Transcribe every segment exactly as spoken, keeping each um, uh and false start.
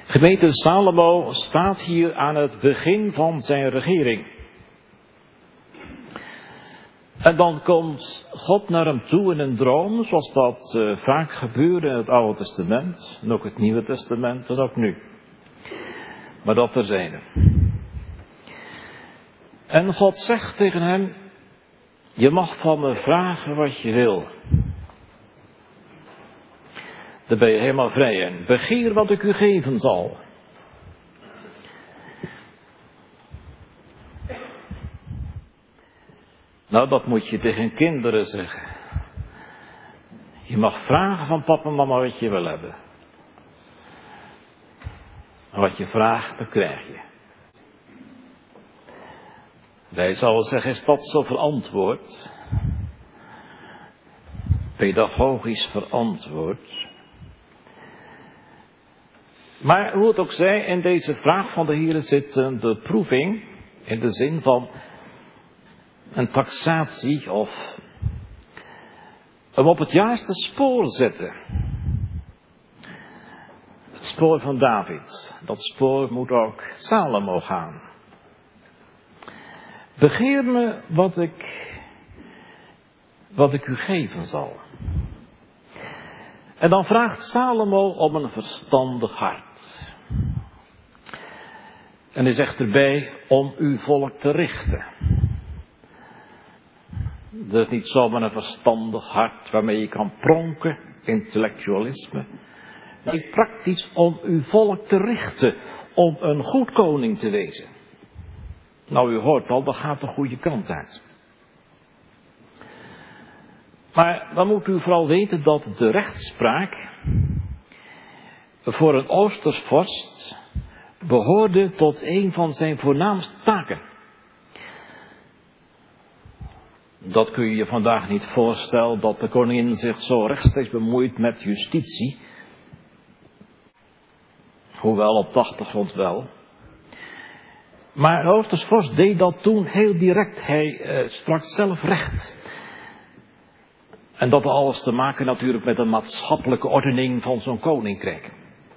Gemeente, Salomo staat hier aan het begin van zijn regering. En dan komt God naar hem toe in een droom, zoals dat uh, vaak gebeurde in het Oude Testament, en ook het Nieuwe Testament, en ook nu. Maar dat terzijde. En God zegt tegen hem, je mag van me vragen wat je wil. Daar ben je helemaal vrij in. Begeer wat ik u geven zal. Nou, dat moet je tegen kinderen zeggen. Je mag vragen van papa en mama wat je wil hebben. En wat je vraagt, dat krijg je. Wij zouden zeggen, is dat zo verantwoord? Pedagogisch verantwoord. Maar hoe het ook zij, in deze vraag van de Heer zit een beproeving, in de zin van een taxatie of hem op het juiste spoor zetten. Het spoor van David, dat spoor moet ook Salomo gaan. Begeer me wat ik, wat ik u geven zal. En dan vraagt Salomo om een verstandig hart. En hij zegt erbij om uw volk te richten. Dus niet zomaar een verstandig hart waarmee je kan pronken, intellectualisme. Nee, praktisch om uw volk te richten, om een goed koning te wezen. Nou, u hoort al, dat gaat de goede kant uit. Maar dan moet u vooral weten dat de rechtspraak voor een Oosters vorst behoorde tot een van zijn voornaamste taken. Dat kun je je vandaag niet voorstellen, dat de koningin zich zo rechtstreeks bemoeit met justitie. Hoewel op de achtergrond wel. Maar de Oosters vorst deed dat toen heel direct. Hij uh, sprak zelf recht. En dat had alles te maken natuurlijk met de maatschappelijke ordening van zo'n koninkrijk.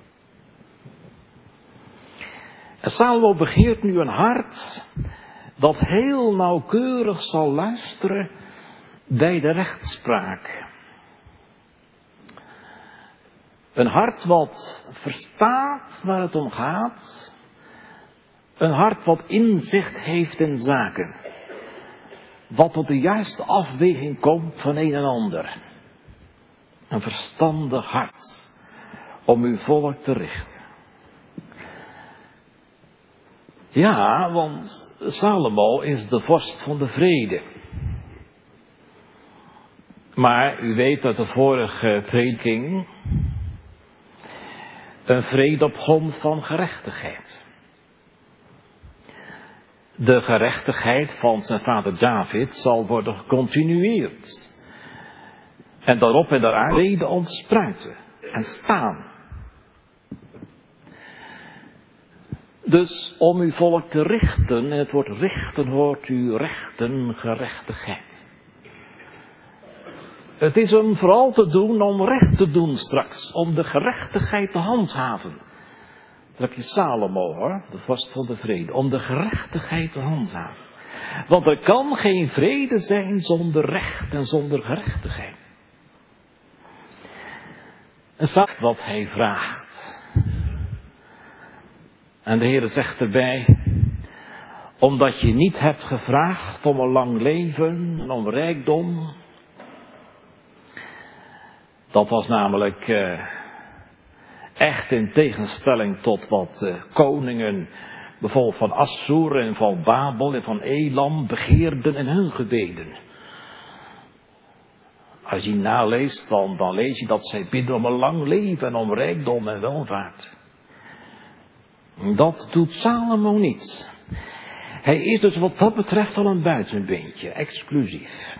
En Salomo begeert nu een hart dat heel nauwkeurig zal luisteren bij de rechtspraak. Een hart wat verstaat waar het om gaat. Een hart wat inzicht heeft in zaken. Wat tot de juiste afweging komt van een en ander. Een verstandig hart om uw volk te richten. Ja, want Salomo is de vorst van de vrede. Maar u weet uit de vorige prediking, een vrede op grond van gerechtigheid. De gerechtigheid van zijn vader David zal worden gecontinueerd. En daarop en daaraan vrede ontspruiten en staan. Dus om uw volk te richten, en het woord richten hoort u rechten, gerechtigheid. Het is hem vooral te doen om recht te doen straks, om de gerechtigheid te handhaven. Dat heb je Salomo hoor, de vorst van de vrede, om de gerechtigheid te handhaven. Want er kan geen vrede zijn zonder recht en zonder gerechtigheid. En zacht wat hij vraagt. En de Heer zegt erbij, omdat je niet hebt gevraagd om een lang leven en om rijkdom. Dat was namelijk uh, echt in tegenstelling tot wat uh, koningen, bijvoorbeeld van Assur en van Babel en van Elam, begeerden in hun gebeden. Als je naleest, dan, dan lees je dat zij bidden om een lang leven en om rijkdom en welvaart. Dat doet Salomo niet. Hij is dus wat dat betreft al een buitenbeentje, exclusief.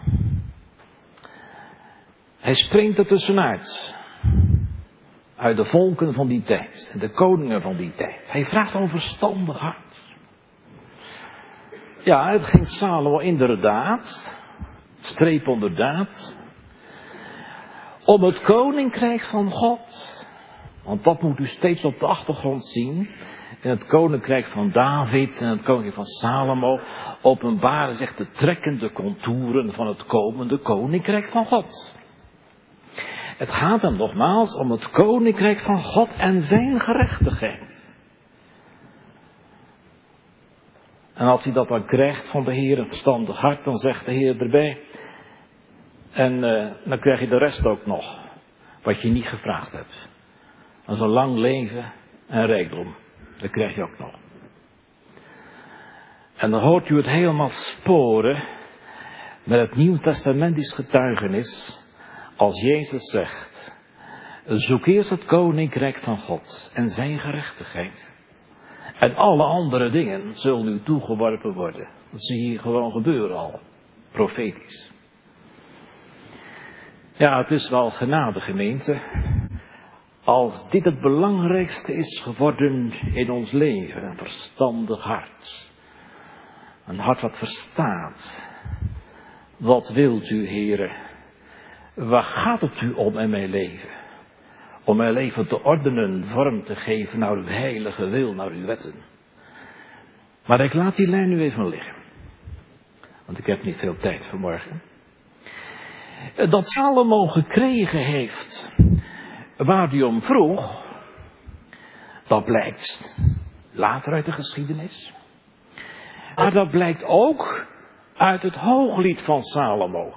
Hij springt er tussenuit. Uit de volken van die tijd, de koningen van die tijd. Hij vraagt om een verstandig hart. Ja, het ging Salomo inderdaad, streep onder daad, om het koninkrijk van God. Want dat moet u steeds op de achtergrond zien. In het koninkrijk van David en het koninkrijk van Salomo openbaren zich de trekkende contouren van het komende koninkrijk van God. Het gaat hem nogmaals om het koninkrijk van God en zijn gerechtigheid. En als hij dat dan krijgt van de Heer, een verstandig hart, dan zegt de Heer erbij. En uh, dan krijg je de rest ook nog, wat je niet gevraagd hebt. Dat is een lang leven en rijkdom. Dat krijg je ook nog. En dan hoort u het helemaal sporen met het Nieuwtestamentisch getuigenis. Als Jezus zegt, zoek eerst het koninkrijk van God en zijn gerechtigheid. En alle andere dingen zullen u toegeworpen worden. Dat zie je gewoon gebeuren al. Profetisch. Ja, het is wel genade, gemeente. Als dit het belangrijkste is geworden in ons leven. Een verstandig hart. Een hart wat verstaat. Wat wilt u, Heere? Waar gaat het u om in mijn leven? Om mijn leven te ordenen, vorm te geven naar uw heilige wil, naar uw wetten. Maar ik laat die lijn nu even liggen. Want ik heb niet veel tijd vanmorgen. Dat Salomo gekregen heeft waar hij om vroeg, dat blijkt later uit de geschiedenis. Maar dat blijkt ook uit het Hooglied van Salomo.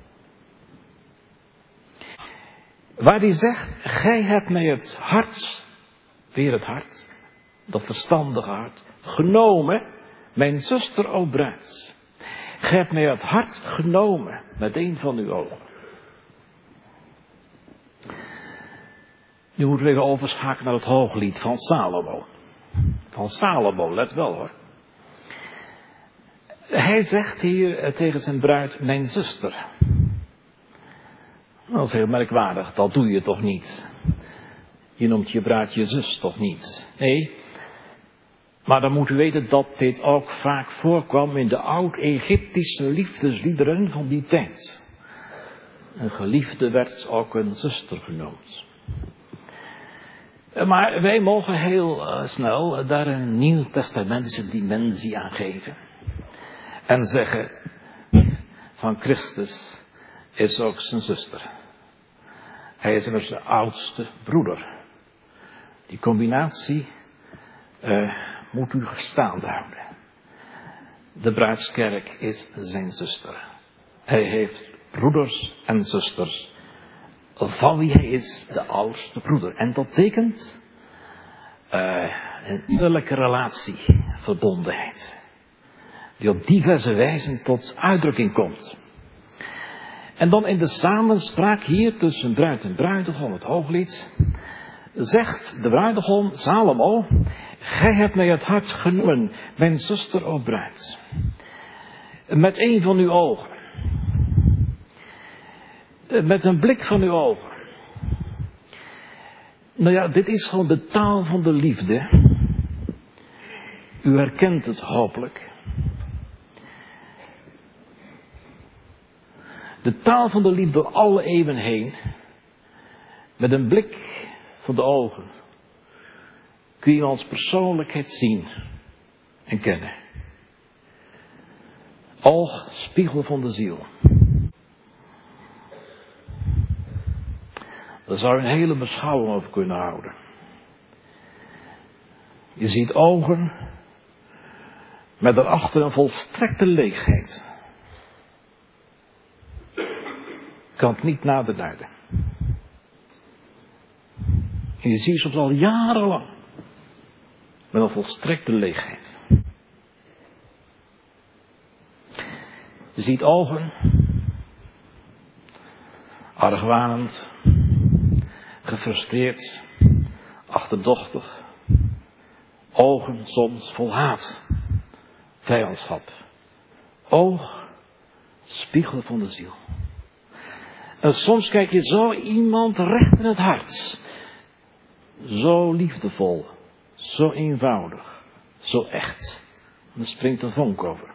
Waar hij zegt, gij hebt mij het hart, weer het hart, dat verstandige hart, genomen, mijn zuster, o bruid. Gij hebt mij het hart genomen met een van uw ogen. Nu moeten we even overschakelen naar het Hooglied van Salomo. Van Salomo, let wel hoor. Hij zegt hier tegen zijn bruid, mijn zuster. Dat is heel merkwaardig, dat doe je toch niet. Je noemt je bruid je zus toch niet. Nee, maar dan moet u weten dat dit ook vaak voorkwam in de oud-Egyptische liefdesliederen van die tijd. Een geliefde werd ook een zuster genoemd. Maar wij mogen heel uh, snel daar een nieuwtestamentische dimensie aan geven. En zeggen, van Christus is ook zijn zuster. Hij is immers de oudste broeder. Die combinatie uh, moet u staande houden. De bruidskerk is zijn zuster. Hij heeft broeders en zusters. Van wie hij is de oudste broeder. En dat betekent uh, een innerlijke relatie, verbondenheid. Die op diverse wijzen tot uitdrukking komt. En dan in de samenspraak hier tussen bruid en bruidegom, het Hooglied, zegt de bruidegom, Salomo, gij hebt mij het hart genomen, mijn zuster, o bruid. Met een van uw ogen. Met een blik van uw ogen. Nou ja, dit is gewoon de taal van de liefde. U herkent het hopelijk. De taal van de liefde door alle eeuwen heen. Met een blik van de ogen. Kun je iemands persoonlijkheid zien en kennen. Oog, spiegel van de ziel. Daar zou je een hele beschouwing over kunnen houden. Je ziet ogen met daarachter een volstrekte leegheid. Kan het niet naderduiden. En je ziet soms al jarenlang met een volstrekte leegheid. Je ziet ogen, argwanend, gefrustreerd, achterdochtig. Ogen soms vol haat, vijandschap. Oog, spiegel van de ziel. En soms kijk je zo iemand recht in het hart. Zo liefdevol, zo eenvoudig, zo echt. En er springt een vonk over.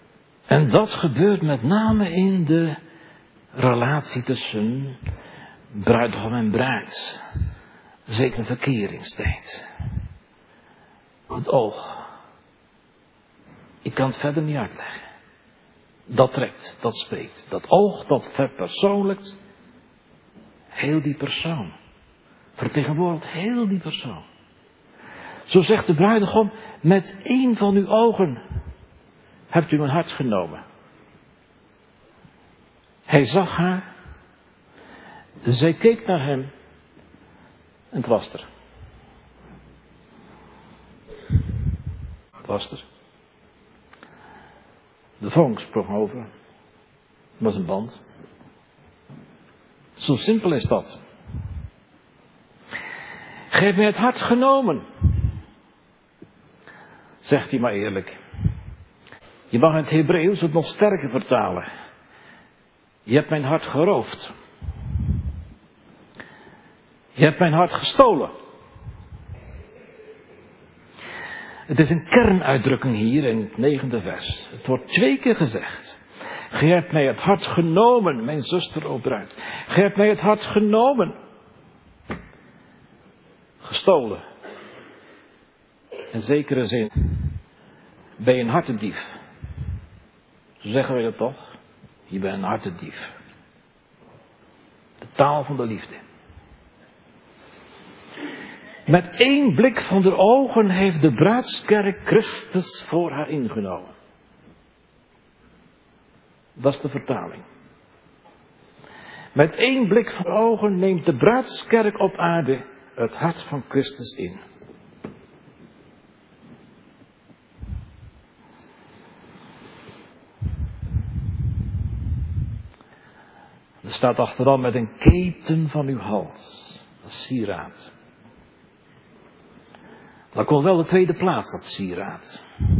En dat gebeurt met name in de relatie tussen bruidegom en bruid. Zeker een verkeringstijd. Het oog. Ik kan het verder niet uitleggen. Dat trekt, dat spreekt. Dat oog, dat verpersoonlijkt heel die persoon. Vertegenwoordigt heel die persoon. Zo zegt de bruidegom, met één van uw ogen hebt u mijn hart genomen. Hij zag haar. Zij keek naar hem. En het was er. Het was er. De vonk sprong over. Het was een band. Zo simpel is dat. Geef mij het hart genomen. Zegt hij maar eerlijk. Je mag in het Hebreeuws het nog sterker vertalen. Je hebt mijn hart geroofd. Je hebt mijn hart gestolen. Het is een kernuitdrukking hier in het negende vers. Het wordt twee keer gezegd. Gij hebt mij het hart genomen, mijn zuster, o bruid. Gij hebt mij het hart genomen. Gestolen. In zekere zin ben je een hartendief. Zo zeggen we dat toch? Je bent een hartendief. De taal van de liefde. Met één blik van de ogen heeft de bruidskerk Christus voor haar ingenomen. Dat is de vertaling. Met één blik van de ogen neemt de bruidskerk op aarde het hart van Christus in. Er staat achteraan met een keten van uw hals. Dat is sieraad. Dat komt wel de tweede plaats, dat sieraad.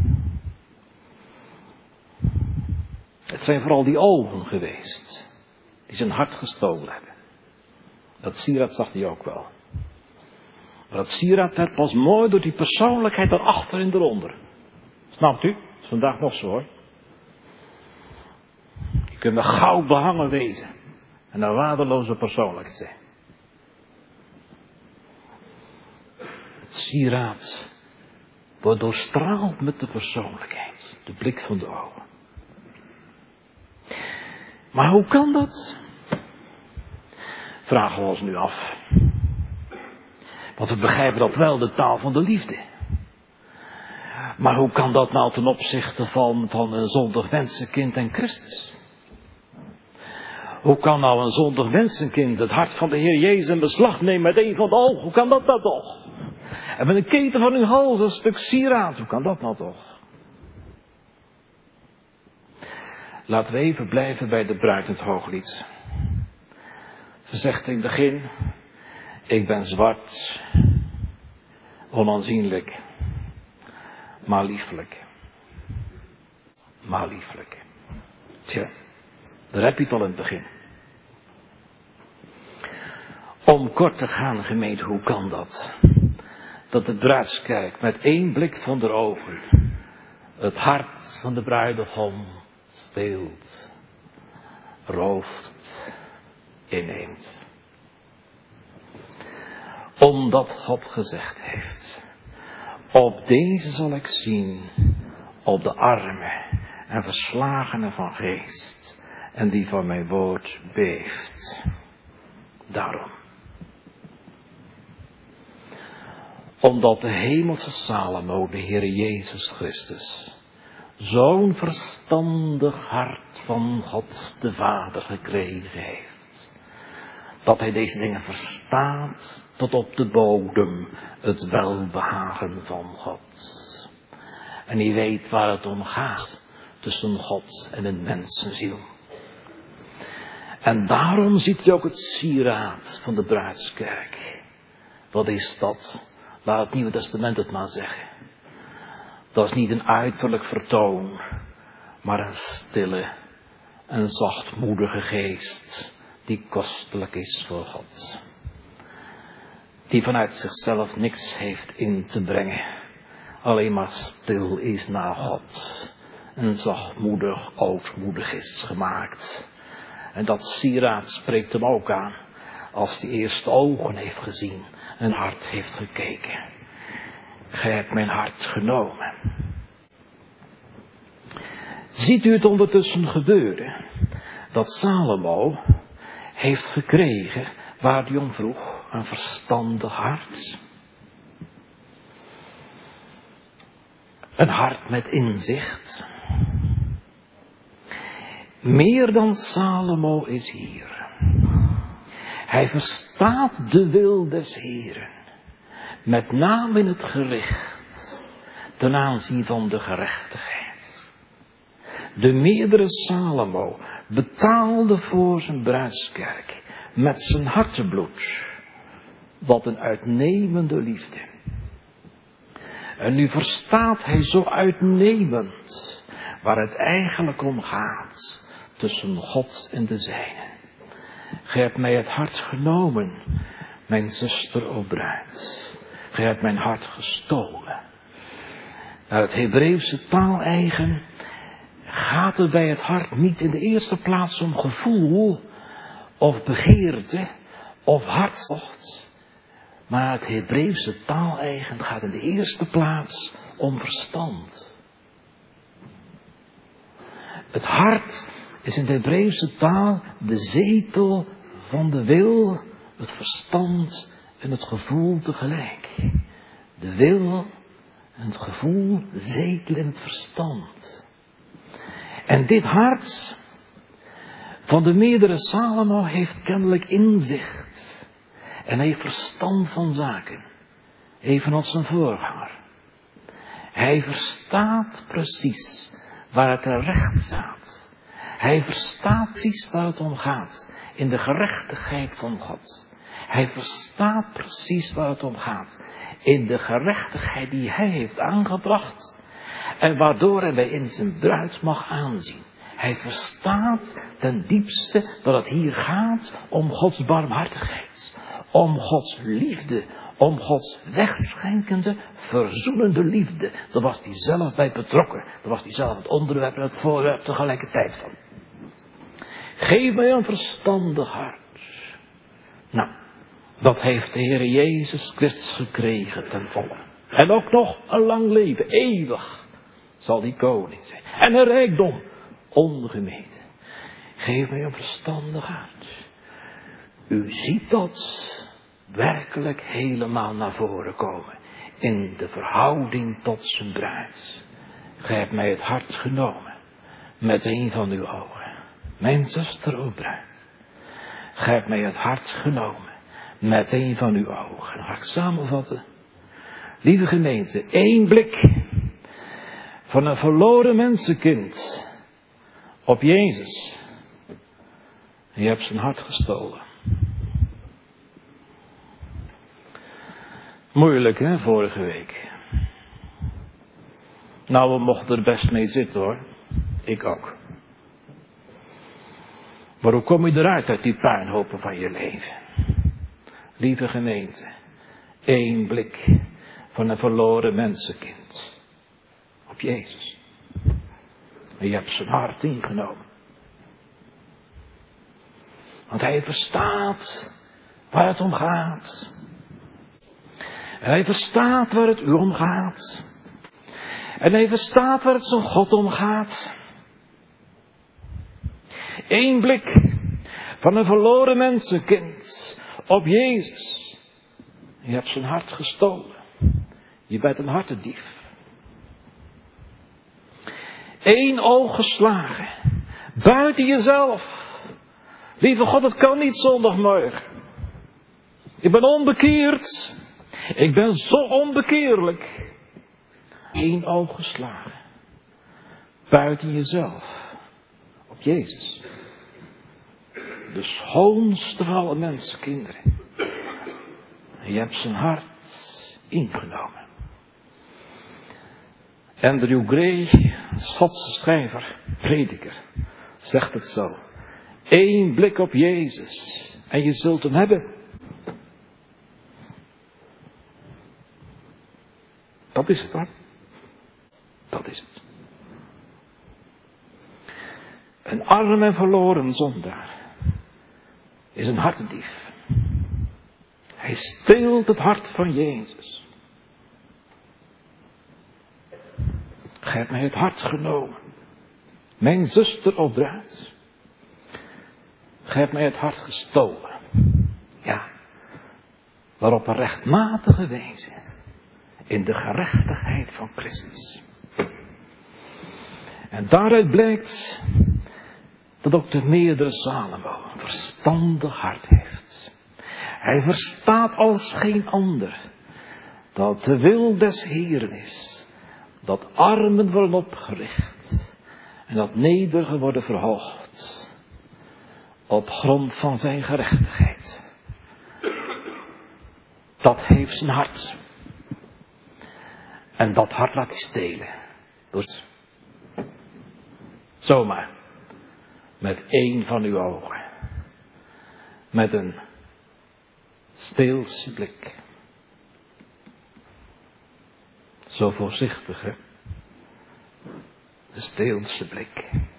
Het zijn vooral die ogen geweest. Die zijn hart gestolen hebben. Dat sieraad zag hij ook wel. Maar dat sieraad werd pas mooi door die persoonlijkheid daarachter en eronder. Snapt u? Dat is vandaag nog zo hoor. Je kunt met goud behangen wezen. En een waardeloze persoonlijkheid zijn. Het sieraad wordt doorstraald met de persoonlijkheid. De blik van de ogen. Maar hoe kan dat? Vragen we ons nu af. Want we begrijpen dat wel, de taal van de liefde. Maar hoe kan dat nou ten opzichte van, van een zondig mensenkind en Christus? Hoe kan nou een zondig mensenkind het hart van de Heer Jezus in beslag nemen met een van de ogen? Hoe kan dat nou toch? En met een keten van uw hals een stuk sieraad. Hoe kan dat nou toch? Laten we even blijven bij de bruid in het Hooglied. Ze zegt in het begin, ik ben zwart, onaanzienlijk, maar lieflijk. Maar lieflijk. Tja, daar heb je het al in het begin. Om kort te gaan, gemeente, hoe kan dat? Dat de bruidskerk met één blik van de ogen het hart van de bruidegom steelt, rooft, inneemt. Omdat God gezegd heeft, op deze zal ik zien, op de armen en verslagenen van geest, en die van mijn woord beeft. Daarom. Omdat de hemelse Salomo, de Heer Jezus Christus, zo'n verstandig hart van God de Vader gekregen heeft. Dat hij deze dingen verstaat tot op de bodem het welbehagen van God. En hij weet waar het om gaat tussen God en een mensenziel. En daarom ziet hij ook het sieraad van de bruidskerk. Wat is dat? Laat het Nieuwe Testament het maar zeggen. Dat is niet een uiterlijk vertoon, maar een stille en zachtmoedige geest die kostelijk is voor God. Die vanuit zichzelf niks heeft in te brengen, alleen maar stil is naar God en zachtmoedig, ootmoedig is gemaakt. En dat sieraad spreekt hem ook aan. als die eerste ogen heeft gezien, een hart heeft gekeken. Gij hebt mijn hart genomen. Ziet u het ondertussen gebeuren, dat Salomo heeft gekregen, waar hij om vroeg, een verstandig hart. Een hart met inzicht. Meer dan Salomo is hier. Hij verstaat de wil des Heeren. Met name in het gericht. Ten aanzien van de gerechtigheid. De meerdere Salomo betaalde voor zijn bruidskerk. Met zijn hartebloed. Wat een uitnemende liefde. En nu verstaat hij zo uitnemend. Waar het eigenlijk om gaat. Tussen God en de zijne. Gij hebt mij het hart genomen, mijn zuster o bruid. Gij hebt mijn hart gestolen. Naar het Hebreeuwse taaleigen gaat het bij het hart niet in de eerste plaats om gevoel of begeerte of hartstocht. Maar het Hebreeuwse taaleigen gaat in de eerste plaats om verstand. Het hart is in de Hebreeuwse taal de zetel van de wil, het verstand en het gevoel tegelijk. De wil en het gevoel zetelen in het verstand. En dit hart van de meerdere Salomo heeft kennelijk inzicht. En heeft verstand van zaken. Evenals zijn voorganger. Hij verstaat precies waar het terecht staat. Hij verstaat precies waar het om gaat. In de gerechtigheid van God. Hij verstaat precies waar het om gaat. In de gerechtigheid die hij heeft aangebracht. En waardoor hij bij in zijn bruid mag aanzien. Hij verstaat ten diepste dat het hier gaat om Gods barmhartigheid. Om Gods liefde. Om Gods wegschenkende, verzoenende liefde. Daar was hij zelf bij betrokken. Daar was hij zelf het onderwerp en het voorwerp tegelijkertijd van. Geef mij een verstandig hart. Nou, dat heeft de Heer Jezus Christus gekregen ten volle. En ook nog een lang leven, eeuwig, zal die koning zijn. En een rijkdom, ongemeten. Geef mij een verstandig hart. U ziet dat werkelijk helemaal naar voren komen. In de verhouding tot zijn bruid. Gij hebt mij het hart genomen. Met een van uw ogen. Mijn zuster, o bruid. Gij hebt mij het hart genomen. Met een van uw ogen. Dan ga ik samenvatten. Lieve gemeente. één blik. Van een verloren mensenkind. Op Jezus. En je hebt zijn hart gestolen. Moeilijk, hè, vorige week. Nou, we mochten er best mee zitten, hoor. Ik ook. Maar hoe kom je eruit uit die puinhopen van je leven? Lieve gemeente. Eén blik van een verloren mensenkind. Op Jezus. En je hebt zijn hart ingenomen. Want hij verstaat waar het om gaat. En hij verstaat waar het u om gaat. En hij verstaat waar het zo'n God om gaat. Eén blik van een verloren mensenkind op Jezus. Je hebt zijn hart gestolen. Je bent een hartendief. Eén oog geslagen. Buiten jezelf. Lieve God, het kan niet zondagmorgen. Ik ben onbekeerd. Ik ben zo onbekeerlijk. Eén oog geslagen. Buiten jezelf. Op Jezus. De schoonste van alle mensenkinderen. En je hebt zijn hart ingenomen. Andrew Gray, een Schotse schrijver, prediker, zegt het zo. Eén blik op Jezus en je zult hem hebben. Dat is het, hoor. Dat is het. Een arm en verloren zondaar is een hartendief. Hij steelt het hart van Jezus. Gij hebt mij het hart genomen. Mijn zuster of bruid. Gij hebt mij het hart gestolen. Ja. Maar op een rechtmatige wijze. In de gerechtigheid van Christus. En daaruit blijkt dat ook de meerdere Salomo een verstandig hart heeft. Hij verstaat als geen ander dat de wil des Heeren is. Dat armen worden opgericht. En dat nederigen worden verhoogd. Op grond van zijn gerechtigheid. Dat heeft zijn hart. En dat hart laat hij stelen. Door zomaar. Met één van uw ogen. Met een steelse blik. Zo voorzichtig, hè? Een steelse blik.